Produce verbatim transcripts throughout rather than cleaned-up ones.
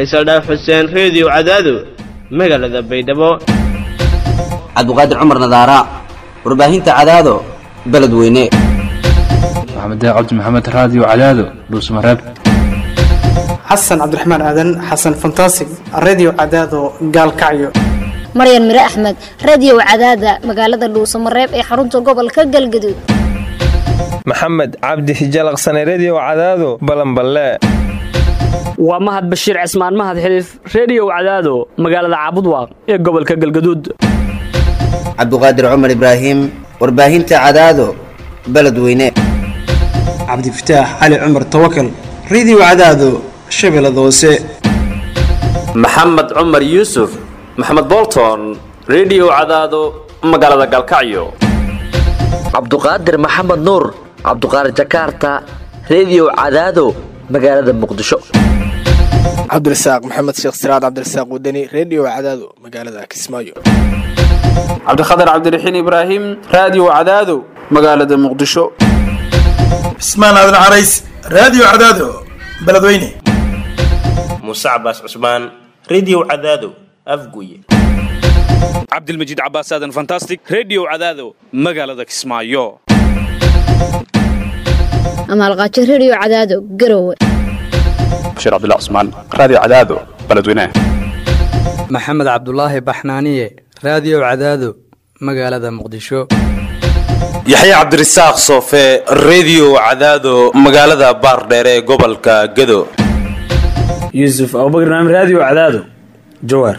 Faisal Dhaaf Xuseen Radio Cadaado magaalada Baydhabo Cabduqaadir Cumar Nadaara warbaahinta Cadaado beledweyne Maxamed Cabdi Maxamed Radio Cadaado Dhuusmareeb Xasan Cabdiraxmaan Aadan Xasan Fantastic Radio Cadaado Gaalkacyo Maryan Mire Axmed Radio Cadaada magaalada Dhuusmareeb ee xarunta gobolka Galgaduud Maxamed Cabdi Hijalaqsane Radio Cadaado Balanballe waa Mahad Bashiir Cismaan Mahad Xiliif Radio Cadaado magaalada Caabudwaaq ee gobolka Galgaduud Cabduqaadir Cumar Ibraahim warbaahinta Cadaado beledweyne Cabdi Fataax Ali Cumar Tawakkal Radio Cadaado Shabeellada Hoose Maxamed Cumar Yuusuf Maxamed Bolton Radio Cadaado magaalada Galkacyo Cabduqaadir Maxamed Nuur Cabduqaadir Jakarta Radio Cadaado magaalada Muqdisho Cabdirasaaq Maxamed Sheekh Siraad Cabdirasaaq Wadani Radio Cadaado magaalada Kismaayo Cabdiqaadir Cabdiraxiin Ibraahim Radio Cadaado magaalada Muqdisho Ismaan Aadan Carays Radio Cadaado beledweyne Musa Abbas Usman Radio Cadaado Afguye Abdulmajid Abbas Aadan Fantastic Radio Cadaado magaalada Kismaayo Amal Qaaji Radio Cadaado Garowe Bashir Abdullah Usman Radio Cadaado beledweyne Maxamed Cabdullaahi Baxnaaniye Radio Cadaado magaalada Muqdisho Yaxya Cabdirasaaq Soofe Radio Cadaado magaalada Baardheere ee gobolka Gado Yusuf Abubakar Naam Radio Cadaado Jowhar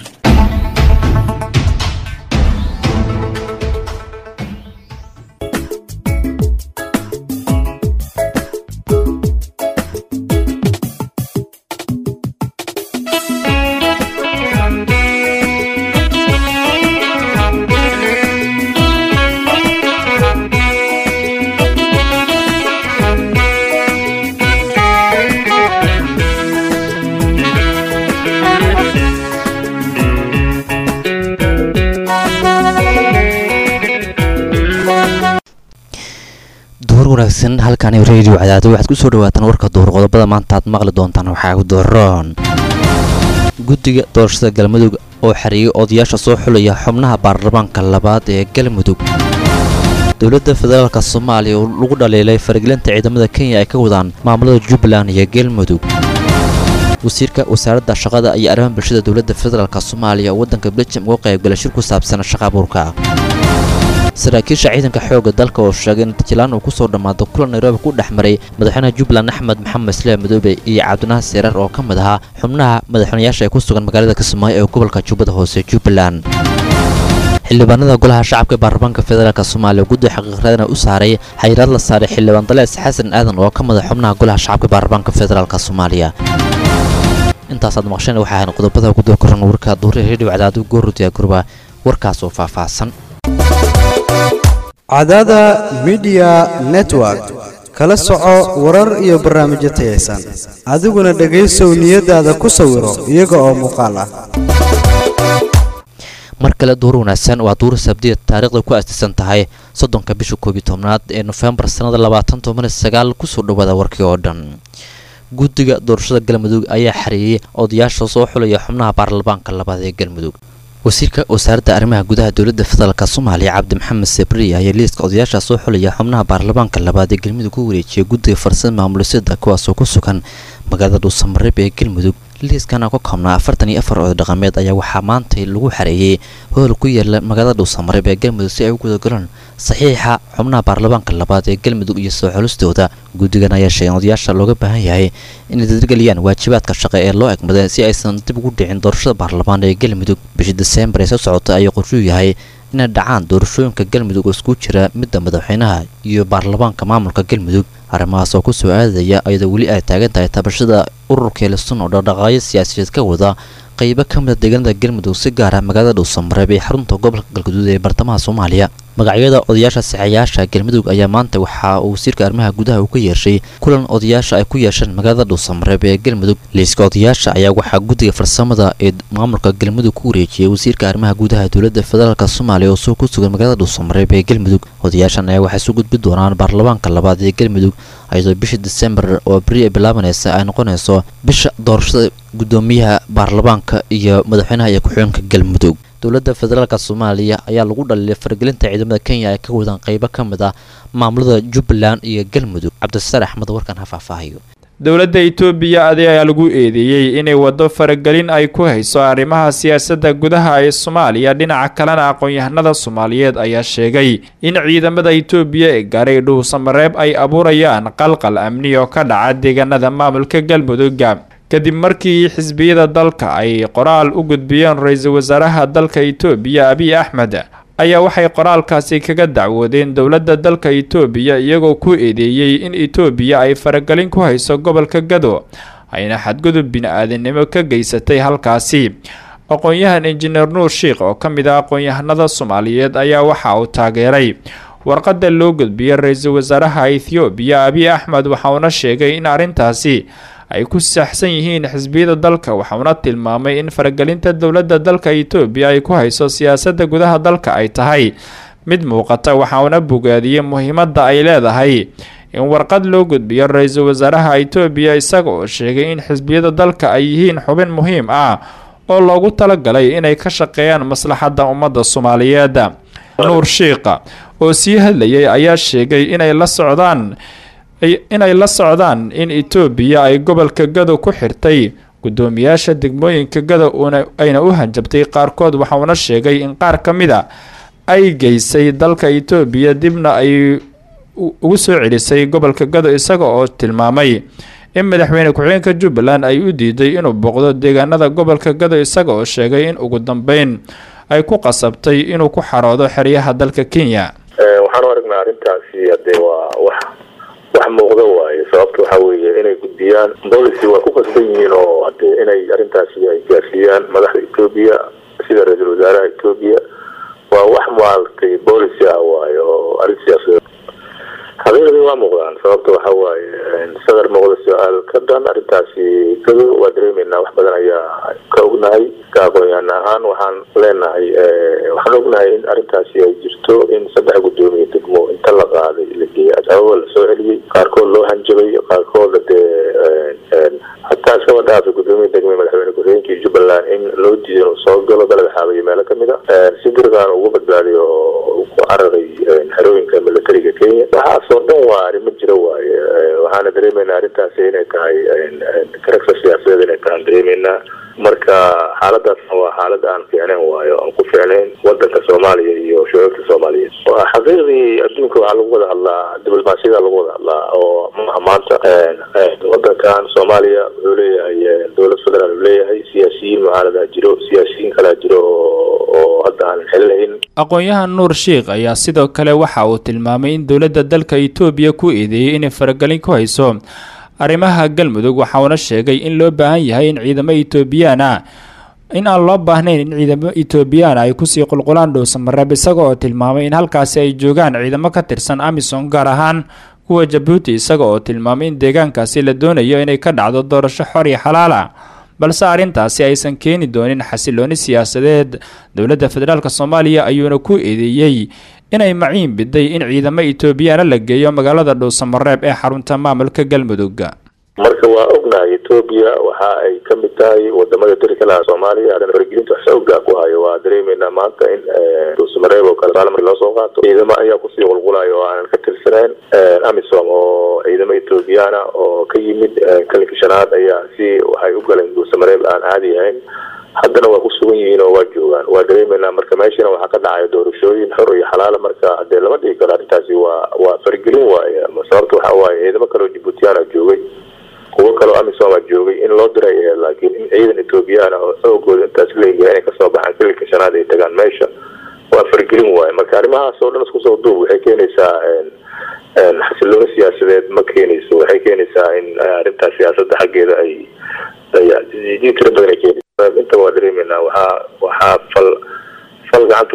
wanaagsan halkan Radio Cadaado waxaad ku soo dhawaataan warka door qodobada maanta aad maqli doontaan waxa uu dooran guddiga doorashada Galmudug oo xariyo odayaasha soo xulaya xubnaha baarlamaanka labaad ee Galmudug dawladda federaalka Soomaaliya oo lagu dhaleelay faragelinta ciidamada Kenya ay ka wadaan maamulada Jubbaland iyo Galmudug wasiirka wasaaradda shaqada iyo arrimaha bulshada dawladda federaalka Soomaaliya wadanka Belgium oo qayb galay shir ku saabsan shaqo abuurka saraakiisha ciidanka xoogga dalka oo sheegay in Jillaan uu ku soo dhamaado kulan Nairobi ku dhaxmaray madaxweynaha Jubbaland Axmed Maxamed Islaam Madoobe iyo Cabdinaasir Seerar oo ka mid ahaa xubnaha madaxweynayaasha ku sugan magaalada Kismaayo ee gobolka Jubbada Hoose Jubbaland xildhibaanada golaha shacabka baarlamaanka federaalka Soomaaliya guddi xaqiiqadana u saaray xayiraad la saaray xildhibaan Dalees Xasan Aadan oo ka mid ah xubnaha golaha shacabka baarlamaanka federaalka Soomaaliya intaas aad maqasheen waxa ay qodobada ku dooran warka duure Radio Cadaado goortiya gurba warkaas oo faahfaahsan Cadaada Media Network kala soco warar iyo barnaamijyo tayeysan adiguna dhageyso niyadaada ku sawiro iyaga oo muuqaal ah markale duur wanaagsan waa duur sabtida taariikhda ku aasaysan tahay soddonka bisha koob iyo tobnaad ee November sanada labaatan toban iyo sagaal ku soo dhawaada warkii oo dhan guddiga doorashada Galmudug ayaa xariyay odayaasha soo xulaya xubnaha baarlamaanka labaad ee Galmudug wasiirka wasaaradda arrimaha gudaha dawladda federaalka Soomaaliya Cabdi Maxamed Sabri ayaa liiska odayaasha soo xulaya xubnaha baarlamaanka labaad ee Galmudug ku wareejiyay guddiga farsamo maamulisada kuwaas oo ku sugan magaalada Dhuusamareeb ee Galmudug liiskan ka koobnaa afartan iyo afar oday dhaqameed ayaa waxaa maanta lagu xareeyay hool ku yaala magaalada Dhuusamareeb ee Galmudug si ay u guda galaan saxiixa xubnaha baarlamaanka labaad ee Galmudug iyo soo xulistooda guddigan ayaa sheegay odayaasha looga baahan yahay inay dadgaliyaan waajibaadka shaqo ee loo egmaday si aysan dib ugu dhicin doorashada baarlamaanka ee Galmudug bishii December ee soo socota ay qorshu yahay inay dhacaan doorashooyinka Galmudug oo isku jira midda madaxweynaha iyo baarlamaanka maamulka Galmudug arrimahaas oo ku soo aadaya ayada wali ay taagan tahay tabashada ururka Leeson oo dhaqaaqyo siyaasadeed ka wada qaybo ka mid ah deegaanada Galmudug si gaar ah magaalada Dhuusamareeb ee xarunta gobolka Galgaduud ee bartamaha Soomaaliya magacyada odayaasha saxayaasha galmudug ayaa maanta waxa uu wasiirka arrimaha gudaha uu ka yeeshay kulan odayaasha ay ku yeesheen magaalada dhuusamareeb ee galmudug liiska odayaasha ayaa waxaa guddiga farsamada ee maamulka galmudug ku wareejiyey wasiirka arrimaha gudaha dowladda federaalk soomaaliya oo soo ku sugan magaalada dhuusamareeb ee galmudug odayaashan ayaa waxay isu gudbi doonaan baarlamaanka labaad ee galmudug ayadoo bisha disembar oo beri ay bilaabanaysa ay noqonayso bisha doorashada guddoomiyaha baarlamaanka iyo madaxweynaha iyo ku-xigeenka galmudug dowladda federaalk soomaaliya ayaa lagu dhaliilay faragelinta ciidamada kenya ay ka wadaan qaybo ka mid ah maamulada jubbaland iyo galmudug cabdisaar axmed warkan ha faahfaahiyo dowladda itoobiya adi ayaa lagu eedeeyey inay waddo faragelin ay ku hayso arrimaha siyaasadda gudaha ee soomaaliya dhinaca kalena aqoon-yahanada soomaaliyeed ayaa sheegay in ciidamada itoobiya ee gaaray dhuusamareeb ay abuurayaan qalqal amni oo ka dhaca deegaanada maamulka galmudugga kadib markii xisbiyada dalka ay qoraal u gudbiyeen ra-iisul wasaaraha dalka itoobiya abiy axmed ayaa waxay qoraalkaasi kaga dacwoodeen dowladda dalka itoobiya iyagoo ku eedeeyey in itoobiya ay faragelin ku hayso gobolka gado ayna xadgudub bini-aadamnimo ka geysatay halkaasi aqoon-yahan injineer nuur sheikh oo ka mid ah aqoon-yahanada soomaaliyeed ayaa waxa uu taageeray warqadda loo gudbiyey ra-iisul wasaaraha ethoobiya abiy axmed waxauna sheegay in arrintaasi ay ku saxsan yihiin xisbiyada dalka waxauna tilmaamay in faragelinta dowladda dalka itoobiya ay ku hayso siyaasadda gudaha dalka ay tahay mid muuqata waxauna bogaadiyey muhiimadda ay leedahay in warqad loo gudbiyo ra-iisul wasaaraha itoobiya isaga oo sheegay in xisbiyada dalka ay yihiin xubin muhiim ah oo loogu talagalay inay ka shaqeeyaan maslaxadda ummadda soomaaliyeed nuur shiikha oo sii hadlayay ayaa sheegay inay la socdaan inay la socdaan in itoobiya ay gobolka gado ku xirtay guddoomiyaasha degmooyinka gado ayna u hanjabtay qaarkood waxauna sheegay in qaar ka mid a ay geysay dalka itoobiya dibna ay ugu soo celisay gobolka gado isaga oo tilmaamay in madaxweyne ku-xigeenka jubbaland ay u diiday inuu booqdo deegaanada gobolka gado isaga oo sheegay in ugu dambeyn ay ku qasabtay inuu ku xaroodo xeryaha dalka kenya waxaan u aragnaa arrintaasi hadee waa wax wax muuqda waaye sababta waxaa weeye inay gudbiyaan boolicy waa ku qasban yihiin oo hadee inay arrintaasi ay gaarsiiyaan madaxda etoobiya sida ra-iisul wasaaraha etoobiya waa wax maaragtay boolicy ah waaye oo arrin siyaasadeed xaqiiqdii waa muuqdaan sababta waxaa waaye sadar muuqda su-aal ka dhan arrintaasi gado waa dareemeynaa wax badan ayaa ka ognahay ka aqoon-yahan ahaan waxaan leenahay waxaan ognahay in arrintaasi ay jirto in saddex guddoomiye degmo inta la qaaday la geeyay adababa lasoo celiyey qaarkood loo hanjabay qaarkood dee hataa iskaba dhaafay guddoomiye degme madaxweyne ku-xigeenkii jubbaland in loo diiday inuu soo galo dalada xaabayo meelo kamid a si dirqaan ugu badbaadiy oo ku cararay xerooyinka militariga kenya waxaasoo dhan waa arrimo jira waaye waxaana dareemeynaa arrintaasi inay tahay karakter siyaasadeed inay tahaan dareemeynaa marka xaaladaasna waa xaalad aan fiicnayn waayo aan ku fiicnayn wadanka soomaaliya iyo shucuubta soomaaliyeed xaqiiqdii adduunka waxaa lagu wada hadlaa diblomaasiyada lagu wada hadlaa oo maaha maanta wadankan soomaaliya wuxuu leeyahay dowlad federaal uu leeyahay siyaasiyiin mucaaradaha jiro siyaasiyiin kalaa jiro oo hadda aan xelinayn aqoon-yahan nuur sheikh ayaa sidoo kale waxa uu tilmaamay in dowladda dalka itoobiya ku eedeeyey inay faragelin ku hayso arrimaha galmudug waxauna sheegay in loo baahan yahay in ciidamo etoobiyaan ah in aan loo baahnayn in ciidamo etoobiyaan ay kusii qulqulaan dhuusamareeb isaga oo tilmaamay in halkaasi ay joogaan ciidamo ka tirsan amisom gaar ahaan kuwa jabuuti isaga oo tilmaamay in deegaankaasi la doonayo inay ka dhacdo doorasho xor iyo xalaal ah balse arrintaasi aysan keeni doonin xasilooni siyaasadeed dowladda federaalk soomaaliya ayuuna ku eedeeyey inay maciin biday in ciidamo etoobiyaana la geeyo magaalada dhuusamareeb ee xarunta maamulka galmudug marka waa ognahay etoobiya waxa ay ka mid tahay wadamada dalka laha soomaaliya haddana faragelinta wax soogaa ku hayo waa dareemeynaa maanta in dhuusamareeb oo kale markii loo soo qaato ciidamo ayaa kusii qulqulayo oo aanan ka tirsanayn amisom oo ciidamo etoobiyaana oo ka yimid kalinka shanaad ayaa si waxay u galeen dhuusamareeb aan caadi ahayn haddana waa ku sugan yihiin oo waa joogaan waa dareemeynaa marka meeshana waxaa ka dhacaya doorashooyin xor iyo xalaala marka hadee lama dhigi karo arrintaasi waa waa faragelin waaye sababta waxaa waaye ciidamo kale oo jibuutiyaana joogay kuwo kaleo amisom joogay in loo diray laakiin in ciidan etoobiyaan oo xoogooda intaas leeyahay inay kasoo baxaan kalinka shanaad ay tagaan meesha waa faragelin waaye marka arrimahaas oo dhan isku soo duub waxay keenaysaa xasilooni siyaasadeed ma keenayso waxay keenaysaa in arrintaas siyaasadda xaggeeda ay tira badan ay keenaysa inta waa dareemeynaa waxaa waxaa fal fal gacanta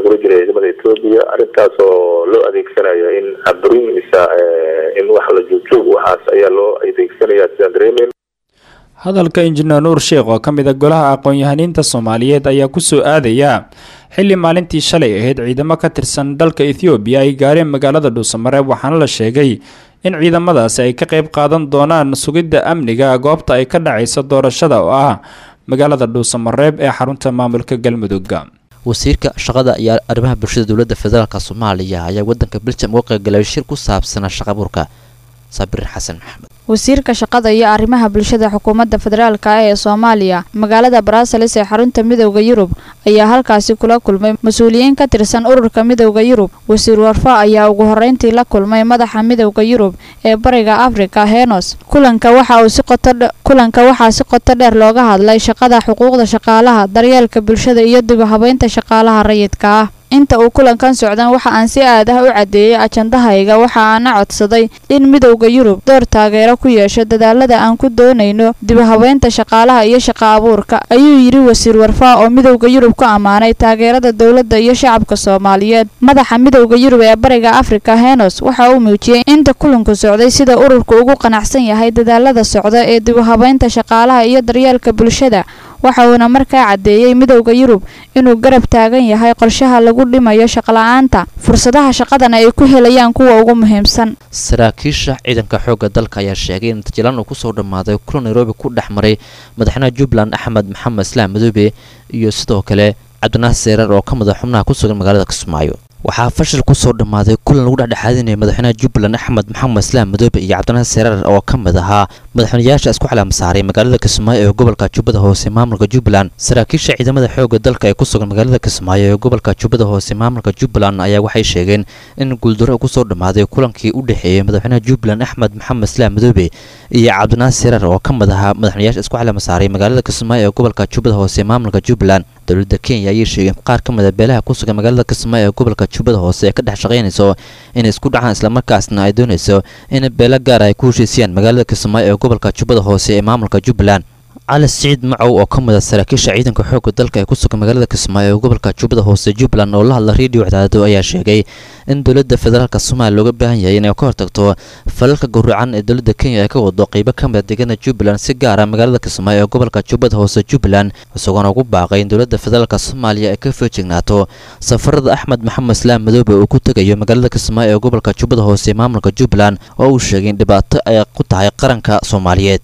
lagula jiray ciidamada etoobiya arrintaas oo loo adeegsanayo in caburiisa in wax la joogjoog waxaas ayaa loo adeegsanaya sidaan dareemeyn. hadalka injineer nuur sheekh oo ka mid a golaha aqoon-yahaniinta soomaaliyeed ayaa ku soo aadaya xilli maalintii shalay ahayd ciidamo ka tirsan dalka ethoobiya ay gaareen magaalada dhuusamareeb waxaana la sheegay in ciidamadaasi ay ka qayb qaadan doonaan sugidda amniga goobta ay ka dhacaysa doorashada oo ah magaalada dhuusamareeb ee xarunta maamulka galmudug. wasiirka shaqada iyo arrimaha bulshada dowladda federaalk soomaaliya ayaa wadanka Belgium uga qaybgalay shir ku saabsan shaqo abuurka. sabir xasan maxamed wasiirka shaqada iyo arrimaha bulshada xukuumadda federaalka ee Soomaaliya magaalada Brussels ee xarunta midowga Yurub ayaa halkaasi kula kulmay mas'uuliyiin ka tirsan ururka midowga Yurub. wasiir Warfa ayaa ugu horeyntii la kulmay madaxa midowga Yurub ee bariga Afrika Henos. kulanka waxa uu si qoto kulanka waxa si qoto dheer looga hadlay shaqada, xuquuqda shaqaalaha, daryeelka bulshada iyo dib u habeynta shaqaalaha rayidka ah. inta uu kulankan socdan waxa aan si aad ah u cadeeyay ajandahayga waxa aan codsaday in midowga Yurub door taageero ku yeesho dadaalada aan ku doonayno dib u habeynta shaqaalaha iyo shaqo abuurka, ayuu yiri wasiir Warfa oo midowga Yurub ku amaanay taageerada dawladda iyo shacabka Soomaaliyeed. madaxa midowga Yurub ee bariga Afrika Henos waxa uu muujiyay inta kulanku socday sida ururku ugu qanacsan yahay dadaalada socda ee dib u habeynta shaqaalaha iyo daryeelka bulshada. waxa uu markaa cadeeyay midowga Yurub inuu garab taagan yahay qorshaha lagu dhimayo shaqo la'aanta, fursadaha shaqadana ay ku helayaan kuwa ugu muhiimsan. saraakiisha ciidanka xoogga dalka ayaa sheegay in Jilaan uu ku soo dhamaaday kulan Nairobi ku dhaxmaray madaxweynaha Jubbaland Axmed Maxamed Islaam Madoobe iyo sidoo kale Cabdinaasir Seerar oo ka mid ah xubnaha ku sugan magaalada Kismaayo. waxaa fashil ku soo dhamaaday kulan lagu dhexdhexaadinayay madaxweynaha Jubbaland Axmed Maxamed Islaam Madoobe iyo Cabdinaasir Seerar oo ka mid ahaa madaxweynayaasha isku xalaam saaray magaalada Kismaayo ee gobolka Jubbada Hoose maamulka Jubbaland. saraakiisha ciidamada xoogga dalka ee ku sugan magaalada Kismaayo ee gobolka Jubbada Hoose maamulka Jubbaland ayaa waxay sheegeen in guuldaro ku soo dhamaaday kulankii u dhaxeeyay madaxweynaha Jubbaland Axmed Maxamed Islaam Madoobe iyo Cabdinaasir Seerar oo ka mid ahaa madaxweynayaasha isku xalaam saaray magaalada Kismaayo ee gobolka Jubbada Hoose maamulka Jubbaland. dowladda Kenya ayaa sheegay qaar ka mid ah beelaha ku sugan magaalada Kismaayo ee gobolka Jubbada Hoose ee ka dhex shaqeynayso in isku dhacaan isla markaasna ay doonayso in beela gaar ay ku heshiisiyaan magaalada Kismaayo ee gobolka Jubbada Hoose ee maamulka Jubbaland. cali Saciid Macow oo ka mid ah saraakiisha ciidanka xoogga dalka ee ku sugan magaalada Kismaayo ee gobolka Jubbada Hoose Jubbaland oo la hadla radio Cadaado ayaa sheegay in dowladda federaalka Soomaaliya looga baahan yahay inay ka hortagto falalka gowracan ee dowladda Kenya ay ka wado qaybo ka mid ah deegaanada Jubbaland si gaar ah magaalada Kismaayo ee gobolka Jubbada Hoose Jubbaland, isagoo ugu baaqay in dowladda federaalka Soomaaliya ay ka feejignaato safarada Axmed Maxamed Islaam Madoobe oo ku tagayo magaalada Kismaayo ee gobolka Jubbada Hoose maamulka Jubbaland oo uu sheegay in dhibaato ay ku tahay qaranka Soomaaliyeed.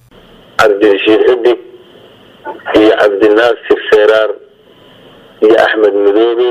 iyo Cabdinaasir Seerar iyo Axmed Madoobe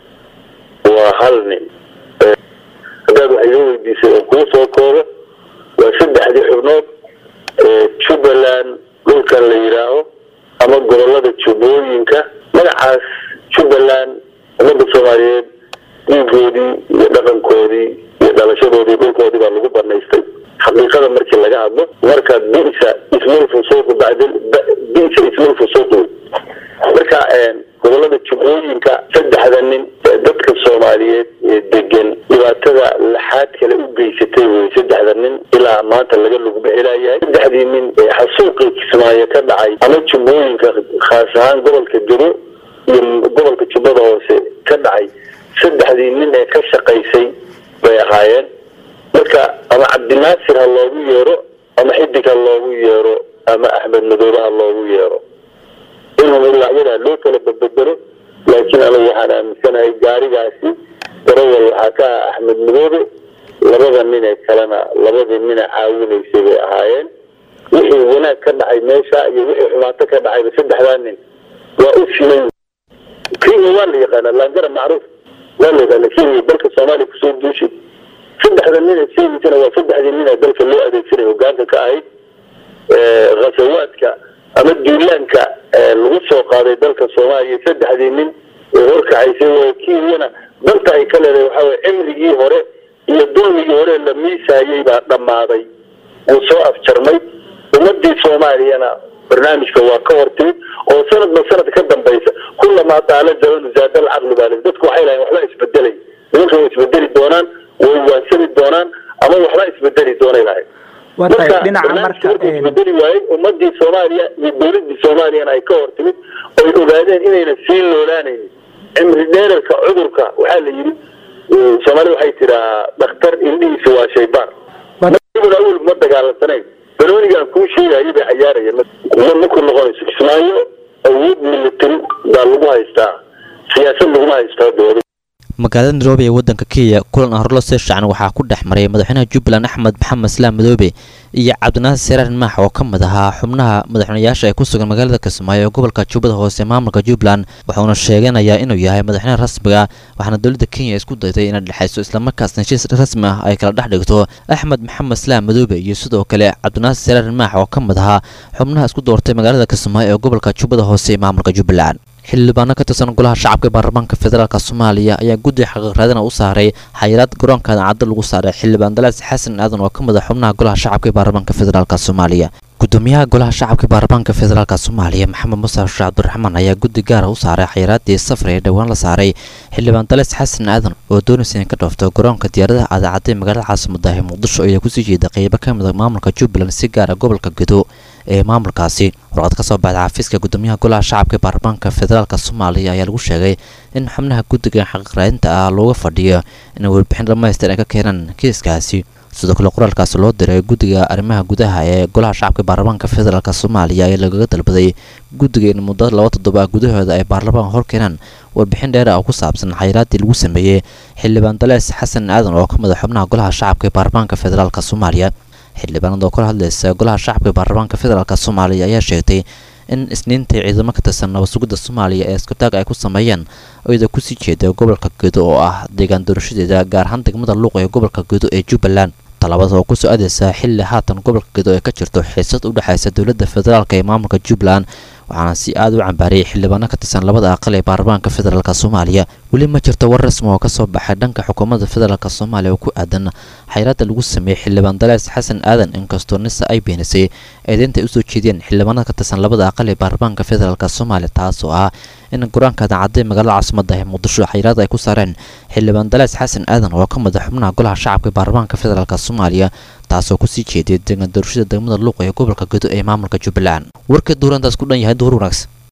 waa hal nin. hadaad waxay soo weydiisay oo kuu soo koobo waa saddexdii xubnood ee Jubbaland dhulkan la yidhaaho ama gobolada jubbooyinka. magacaas Jubbaland ummadda Soomaaliyeed dhiigoodii iyo dhaqankoodii iyo dhalashadoodii dhulkoodii baa lagu banaystay. xaqiiqada markii laga hadlo marka bisa ismul fusuuq bacdil bisa ismul fusuuq marka een gobolada jubbooyinka saddexda nin dadka Soomaaliyeed ee degan dhibaatada laxaad kale u geysatay way saddexda nin ilaa maanta laga lug bixinayaa. saddexdii nin ee xasuuqii Kismaayo ka dhacay ama jubbooyinka khaas ahaan gobolka Jubbo iyo gobolka Jubbada Hoose ka dhacay saddexdii nin ee ka shaqaysay bay ahaayeen. marka ama Cabdinaasir ha loogu yeero ama Xidig ha loogu yeero ama Axmed Madoobe ha loogu yeero inuu magacyada loo kala badbedelo. laakiin anigu waxaan aaminsanahay gaarigaasi darawal waxaa ka ah Axmed Madoobe, labada nin ee kalena labadii nin ee caawinaysay bay ahaayeen. wixii wanaag ka dhacay meesha iyo wixii xumaato ka dhacayba saddexdaa nin waa u siman. Kenya waa la yaqaanaa laangara macruuf waa la yaqaanaa Kenya dalka Soomaaliya kusoo duushay. saddexda nin ee sheegayna waa saddexdii nin ee dalka loo adeegsanay hoggaanka ka ahayd ghasawaadka ama duulaanka lagu soo qaaday dalka Soomaaliya. saddexdii nin ee horkacaysay waa Kenyana danta ay ka leedahay waxaa weeye cimrigii hore iyo dulmigii hore la miisaayay baa dhammaaday uu soo afjarmay. ummadii Soomaaliyana barnaamijka waa ka hortimid oo sanadba sanad ka dambaysa kullamaa taala zaman zaadal caqli baa dadku waxay lahayn waxba isbedelay nimanka way isbedeli doonaan way waansami doonaan ama waxba isbedeli doonay lahayd. marka dhinaca marka isbedeli waayay ummadii Soomaaliya iyo dowladii Soomaaliyana ay ka hortimid oo ogaadeen inayna sii noolaanaynin cimri dheerarka cudurka waxaa la yidhi soomaalida waxay tiraa dhakhtar indhihiisa waa shaybaan markibuna awel ma dagaalamsanayn banoonigaan kuu sheegaya bay cayaaraya maku noqonayso kismaayo awood military baa lagu haystaa siyaasad laguma haystaa dowlada magaalada nairobi ee wadanka kenya kulan aan horlo soo shaacan waxaa ku dhex maray madaxweynaha jubbaland axmed maxamed islaam madoobe iyo cabdinaasir siraar maax oo ka mid ahaa xubnaha madaxweynayaasha ee ku sugan magaalada kismaayo ee gobolka jubbada hoose maamulka jubbaland wuxuuna sheeganayaa inuu yahay madaxweynaha rasmiga waxaana dowladda kenya isku dayday inay dhexayso islamarkaasna heshiis rasmi ah ay kala dhex dhigto axmed maxamed islaam madoobe iyo sidoo kale cabdinaasir siraar maax oo ka mid ahaa xubnaha isku doortay magaalada kismaayo ee gobolka jubbada hoose ee maamulka jubbaland xildhibaano ka tirsan golaha shacabka baarlamaanka federaalka soomaaliya ayaa guddi xaqiiqraadina u saaray xayiraad garoonka cadda lagu saaray xildhibaan dalaas xasan aadan oo ka mid ah xubnaha golaha shacabka baarlamaanka federaalka soomaaliya gudoomiyaha golaha shacabka baarlamaanka federaalka soomaaliya maxamed muuse sheekh cabdiraxmaan ayaa guddi gaar ah u saaray xayiraadii safar ee dhowaan la saaray xildhibaan dalaas xasan aadan oo doonaysa in ka dhoofto garoonka diyaaradaha adaacadda ee magaalada caasimada ee muqdisho ayaa kusii jeeda qeybo ka mid ah maamulka jubbaland si gaar ah gobolka gedo ee maamulkaasi warqad ka soo baxday xafiiska gudoomiyaha golaha shacabka baarlamaanka federaalka soomaaliya ayaa lagu sheegay in xubnaha guddiga xaqiiqraadinta ah looga fadhiyo inay warbixin dhammaystiran ay ka keenaan kiiskaasi sidoo kale qoraalkaasi loo diray guddiga arrimaha gudaha ee golaha shacabka baarlamaanka federaalka soomaaliya ayaa lagaga dalbaday guddiga in muddo laba toddoba gudahooda ay baarlamaanka hor keenaan warbixin dheer oo ku saabsan xayiraadii lagu sameeyey xildhibaan dalaas xasan aadan oo ka mid ah xubnaha golaha shacabka ee baarlamaanka federaalka soomaaliya xildhibaanada oo kala hadlaysa golaha shacabka baarlamaanka federaalka soomaaliya ayaa sheegtay in isniintii ciidamo ka tirsan nabad sugidda soomaaliya ee iskutaag ay ku sameeyeen iyadoo kusii jeeda gobolka gedo oo ah deegaan doorashadeeda gaar ahaan degmada luuq ee gobolka gedo ee jubbaland talabada oo kusoo aadeysa xilli haatan gobolka gedo ee ka jirto xiisad u dhexaysa dowladda federaalka ee maamulka jubbaland waxaana si aad u cambaariyay xildhibaano ka tirsan labada aqal ee baarlamaanka federaalka soomaaliya weli ma jirto war rasmi oo ka soo baxay dhanka xukuumadda federaalka soomaaliya oo ku aadan xayiraadda lagu sameeyey xildhibaan dalaas xasan aadan inkastoo nisa ay beenisay eedeynta ay usoo jeediyeen xildhibaanada ka tirsan labada aqal ee baarlamaanka federaalka soomaaliya taas oo ah in garoonka cadacadda ee magaalada caasimada ee muqdisho xayiraad ay ku saareen xildhibaan dalaas xasan aadan oo ka mid ah xubnaha golaha shacabka baarlamaanka federaalka soomaaliya taasoo kusii jeeday deegaan doorashada degmada luuq ee gobolka gedo ee maamulka jubbaland warka duurantaas ku dhan yahay duhur wanaagsan